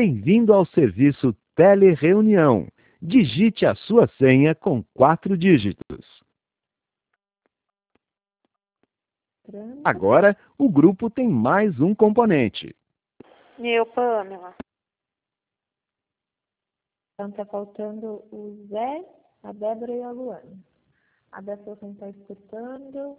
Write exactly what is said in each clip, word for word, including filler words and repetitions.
Bem-vindo ao serviço Telereunião. Digite a sua senha com quatro dígitos. Agora, o grupo tem mais um componente. Eu, Pamela. Então tá faltando o Zé, a Débora e a Luana. A Débora não está escutando.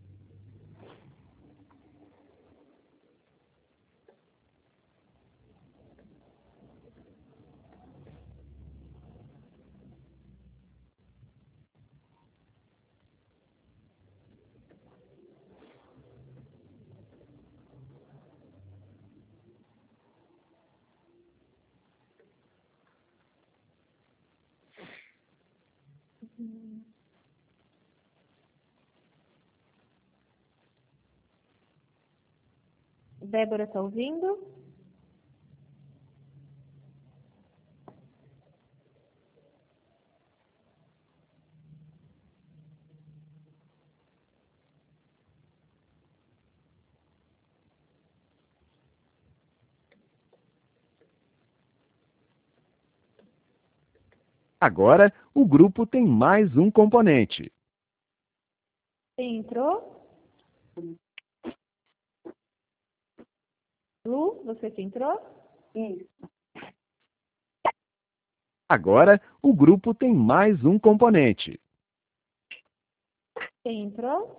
Débora, tá ouvindo? Agora, o grupo tem mais um componente. Entrou? Lu, você que entrou? Isso. Agora, o grupo tem mais um componente. Quem entrou?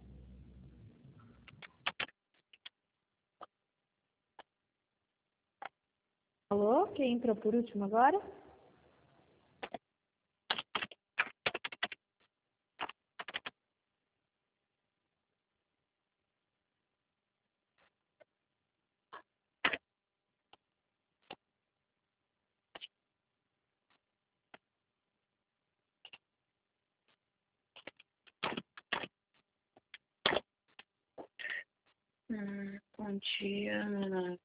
Alô? Quem entrou por último agora? Hum, bom dia, Ana.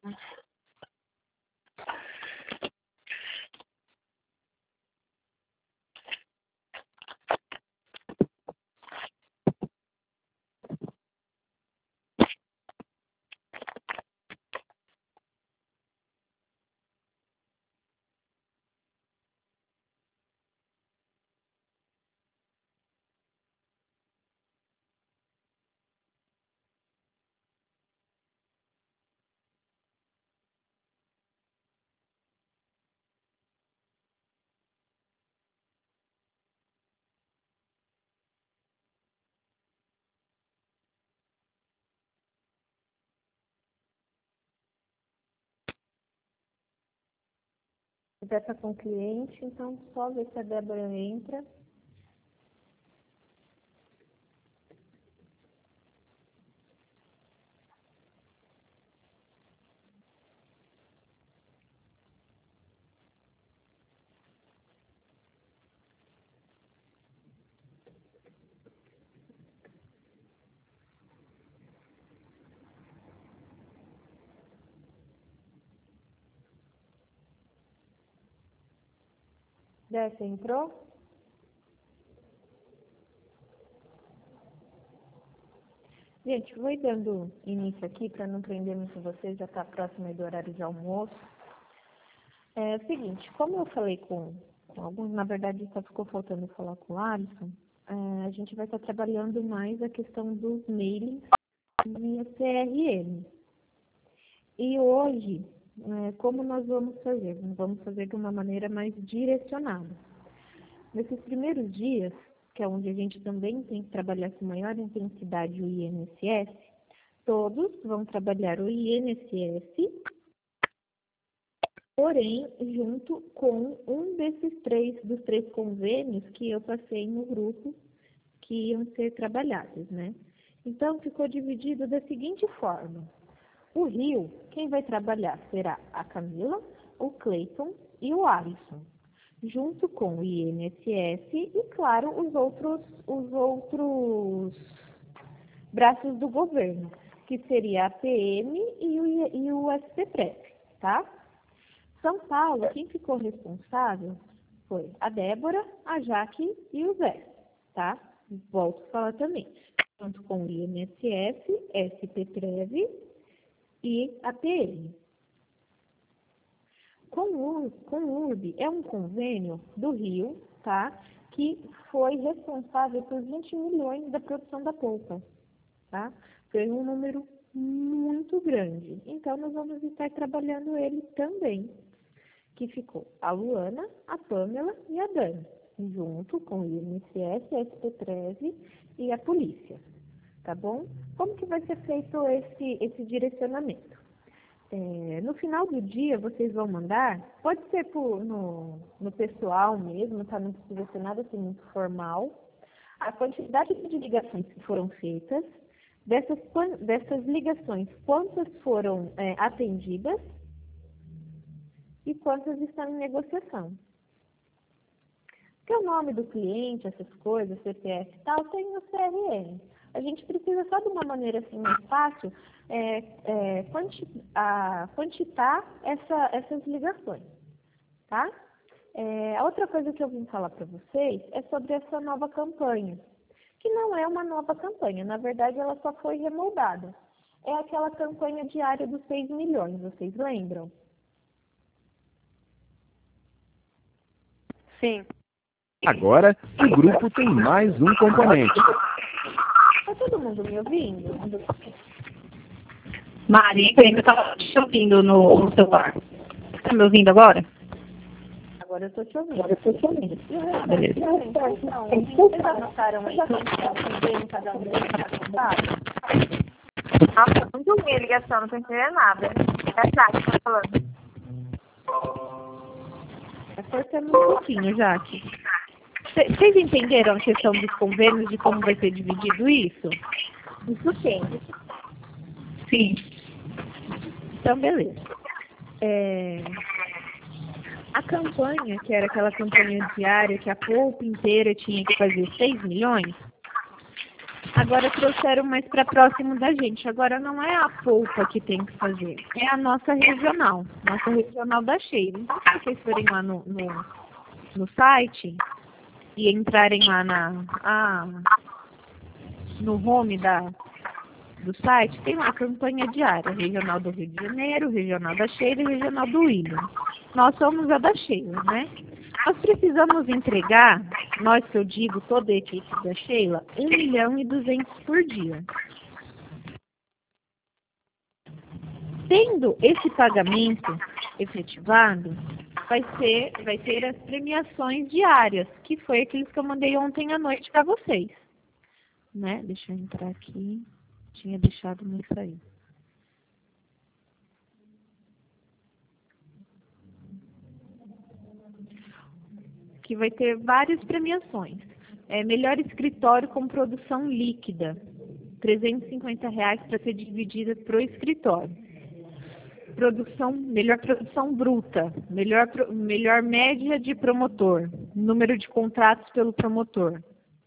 Já está com o cliente, então só ver se a Débora entra. Débora, entrou? Gente, vou ir dando início aqui para não prender muito vocês, já está próximo aí do horário de almoço. É o seguinte, como eu falei com, com alguns, na verdade só ficou faltando falar com o Alisson, é, a gente vai estar trabalhando mais a questão dos mailings via C R M. E hoje, é, como nós vamos fazer? Nós vamos fazer de uma maneira mais direcionada. Nesses primeiros dias, que é onde a gente também tem que trabalhar com maior intensidade o I N S S, todos vão trabalhar o I N S S, porém, junto com um desses três, dos três convênios que eu passei no grupo, que iam ser trabalhados, né? Então, ficou dividido da seguinte forma. O Rio, quem vai trabalhar será a Camila, o Cleiton e o Alisson, junto com o I N S S e, claro, os outros, os outros braços do governo, que seria a P M e o, e o S P P R E P, tá? São Paulo, quem ficou responsável foi a Débora, a Jaque e o Zé, tá? Volto a falar também, junto com o I N S S, S P P R E V e a P M. com o, com o U R B é um convênio do Rio, tá? Que foi responsável por vinte milhões da produção da polpa, tá? Foi um número muito grande. Então, nós vamos estar trabalhando ele também, que ficou a Luana, a Pamela e a Dani, junto com o I N S S, a S P treze e a polícia, tá bom? Como que vai ser feito esse, esse direcionamento? É, no final do dia, vocês vão mandar, pode ser por, no, no pessoal mesmo, tá? Não precisa ser nada assim muito formal, a quantidade de ligações que foram feitas, dessas, dessas ligações, quantas foram é, atendidas e quantas estão em negociação. Porque o nome do cliente, essas coisas, C P F e tal, tem no C R M. A gente precisa só de uma maneira assim mais fácil é, é, quanti, a, quantitar essa, essas ligações, tá? É, a outra coisa que eu vim falar para vocês é sobre essa nova campanha, que não é uma nova campanha, na verdade ela só foi remoldada. É aquela campanha diária dos seis milhões, vocês lembram? Sim. Agora, o grupo tem mais um componente. Tá todo mundo me ouvindo? Mari, eu estava te ouvindo no, no celular. Está me ouvindo agora? Agora eu tô te ouvindo. Agora eu tô te ouvindo. Ah, beleza. Então, vocês anotaram aí quanto cada um tá? Nossa, muito ruim a ligação, não tô entendendo nada. É a Jaque que tá falando. Tá cortando um pouquinho, Jaque. Vocês entenderam a questão dos convênios, de como vai ser dividido isso? Isso sim. Sim. Então, beleza. É... A campanha, que era aquela campanha diária, que a polpa inteira tinha que fazer seis milhões, agora trouxeram mais para próximo da gente. Agora não é a polpa que tem que fazer, é a nossa regional, nossa regional da Sheila. Então, se vocês forem lá no, no, no site e entrarem lá na, ah, no home da, do site, tem lá a campanha diária, regional do Rio de Janeiro, regional da Sheila e regional do William. Nós somos a da Sheila, né? Nós precisamos entregar, nós que eu digo, toda a equipe da Sheila, um milhão e duzentos por dia. Tendo esse pagamento efetivado, vai ser, vai ter as premiações diárias, que foi aqueles que eu mandei ontem à noite para vocês. Né? Deixa eu entrar aqui. Tinha deixado não sair. Que vai ter várias premiações. É, melhor escritório com produção líquida, trezentos e cinquenta reais para ser dividida para o escritório. Produção, melhor produção bruta, melhor, melhor média de promotor, número de contratos pelo promotor.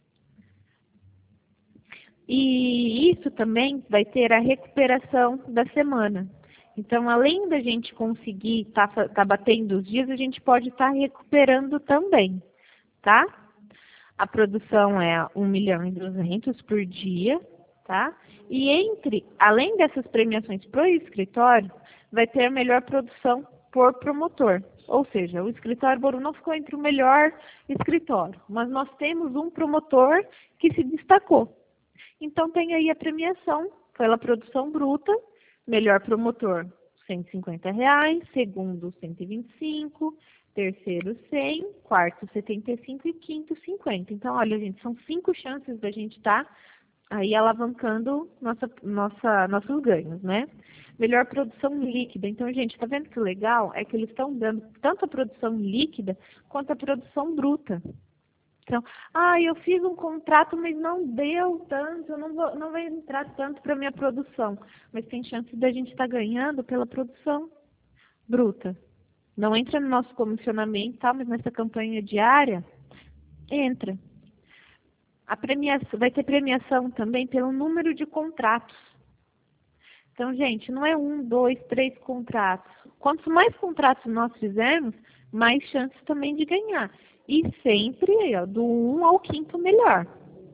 E isso também vai ter a recuperação da semana. Então, além da gente conseguir estar tá, tá batendo os dias, a gente pode estar tá recuperando também, tá? A produção é um milhão e duzentos por dia, tá? E entre, além dessas premiações para o escritório, vai ter a melhor produção por promotor. Ou seja, o escritório Bauru não ficou entre o melhor escritório, mas nós temos um promotor que se destacou. Então, tem aí a premiação pela produção bruta, melhor promotor, cento e cinquenta reais, segundo, cento e vinte e cinco, terceiro, cem, quarto, setenta e cinco e quinto, cinquenta. Então, olha, gente, são cinco chances da gente estar aí alavancando nossa, nossa, nossos ganhos, né? Melhor produção líquida. Então, gente, tá vendo que legal? É que eles estão dando tanto a produção líquida quanto a produção bruta. Então, ah, eu fiz um contrato, mas não deu tanto, eu não vou, não vai entrar tanto para minha produção. Mas tem chance da gente estar ganhando pela produção bruta. Não entra no nosso comissionamento, tá? Mas nessa campanha diária, entra. A premiação, vai ter premiação também pelo número de contratos. Então, gente, não é um, dois, três contratos. Quanto mais contratos nós fizermos, mais chances também de ganhar. E sempre, ó, do um ao quinto melhor.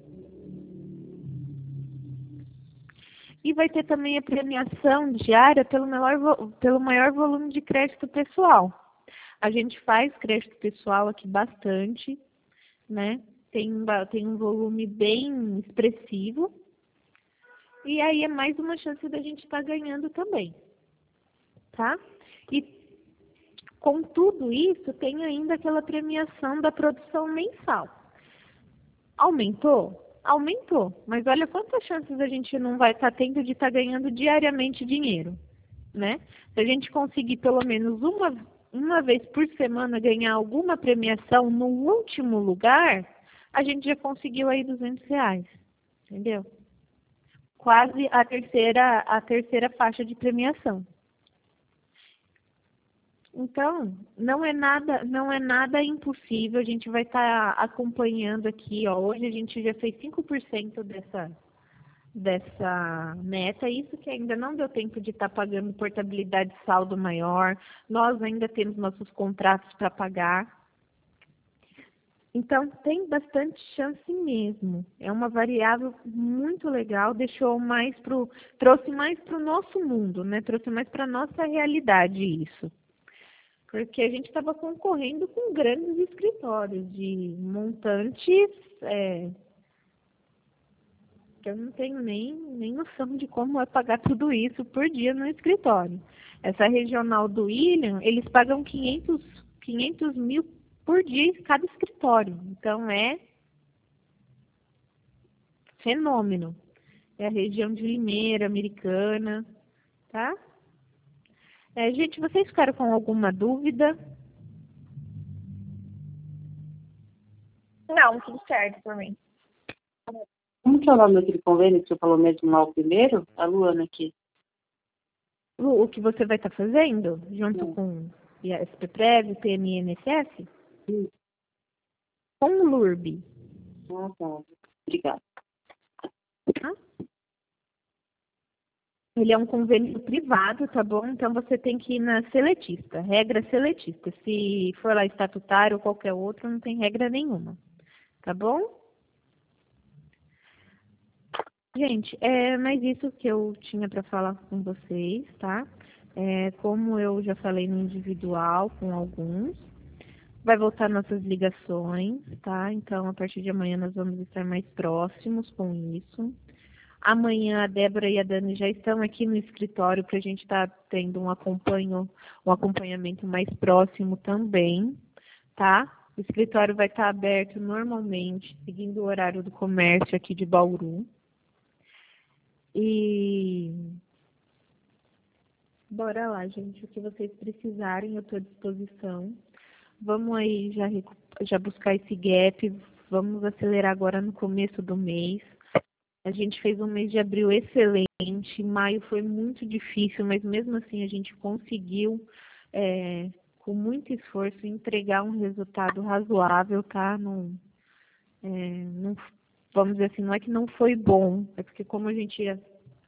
E vai ter também a premiação diária pelo maior, pelo maior volume de crédito pessoal. A gente faz crédito pessoal aqui bastante, né? Tem, tem um volume bem expressivo. E aí é mais uma chance da gente estar ganhando também, tá? E com tudo isso, tem ainda aquela premiação da produção mensal. Aumentou? Aumentou. Mas olha quantas chances a gente não vai estar tendo de estar ganhando diariamente dinheiro, né? Se a gente conseguir pelo menos uma, uma vez por semana ganhar alguma premiação no último lugar, a gente já conseguiu aí duzentos reais, entendeu? Quase a terceira, a terceira faixa de premiação. Então, não é nada, não é nada impossível, a gente vai estar acompanhando aqui, ó, hoje a gente já fez cinco por cento dessa, dessa meta, isso que ainda não deu tempo de estar pagando portabilidade de saldo maior, nós ainda temos nossos contratos para pagar. Então, tem bastante chance mesmo. É uma variável muito legal, deixou mais pro, trouxe mais para o nosso mundo, né? Trouxe mais para a nossa realidade isso. Porque a gente estava concorrendo com grandes escritórios de montantes, é, que eu não tenho nem, nem noção de como é pagar tudo isso por dia no escritório. Essa regional do William, eles pagam quinhentos, quinhentos mil por dia em cada escritório. Então, é fenômeno. É a região de Limeira, Americana, tá? É, gente, vocês ficaram com alguma dúvida? Não, tudo certo por mim. Como que é o nome daquele convênio que você falou mesmo lá o primeiro? A Luana aqui. O, o que você vai estar fazendo, junto Sim. com S P Prev, P M I N S S? Sim. Com o L U R B. Ah, tá. Obrigada. Tá? Ele é um convênio privado, tá bom? Então você tem que ir na seletista, regra seletista. Se for lá estatutário ou qualquer outro, não tem regra nenhuma, tá bom? Gente, é mais isso que eu tinha para falar com vocês, tá? É, como eu já falei no individual com alguns, vai voltar nossas ligações, tá? Então, a partir de amanhã nós vamos estar mais próximos com isso. Amanhã a Débora e a Dani já estão aqui no escritório para a gente estar tá tendo um, acompanho, um acompanhamento mais próximo também, tá? O escritório vai estar tá aberto normalmente, seguindo o horário do comércio aqui de Bauru. E bora lá, gente. O que vocês precisarem, eu estou à disposição. Vamos aí já, já buscar esse gap. Vamos acelerar agora no começo do mês. A gente fez um mês de abril excelente. Maio foi muito difícil, mas mesmo assim a gente conseguiu, é, com muito esforço, entregar um resultado razoável, tá? Não, é, não, vamos dizer assim, não é que não foi bom, é porque como a gente é,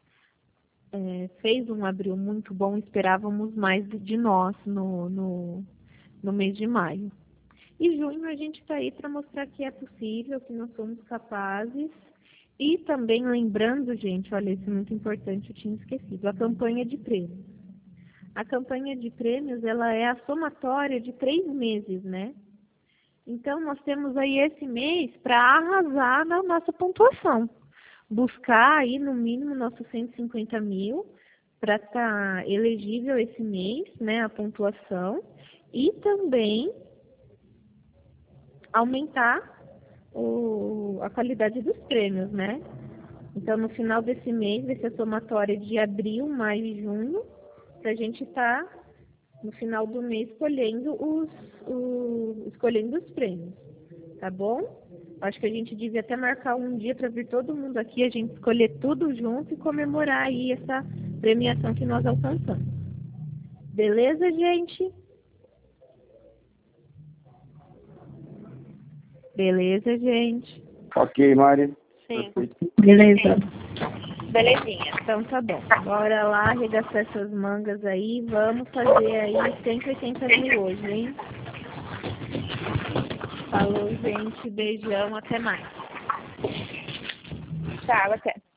fez um abril muito bom, esperávamos mais de nós no, no, no mês de maio. E junho a gente está aí para mostrar que é possível, que nós somos capazes. E também lembrando, gente, olha, isso é muito importante, eu tinha esquecido, a campanha de prêmios. A campanha de prêmios, ela é a somatória de três meses, né? Então, nós temos aí esse mês para arrasar na nossa pontuação. Buscar aí, no mínimo, nossos cento e cinquenta mil para estar tá elegível esse mês, né, a pontuação. E também aumentar O, a qualidade dos prêmios, né? Então, no final desse mês, vai ser a somatória de abril, maio e junho, para a gente estar, tá, no final do mês, escolhendo os, os, escolhendo os prêmios, tá bom? Acho que a gente devia até marcar um dia para vir todo mundo aqui, a gente escolher tudo junto e comemorar aí essa premiação que nós alcançamos. Beleza, gente? Beleza, gente? Ok, Mari. Sim. Beleza. Belezinha. Então tá bom. Bora lá, arregaçar essas mangas aí. Vamos fazer aí cento e oitenta mil hoje, hein? Falou, gente. Beijão. Até mais. Tchau, até.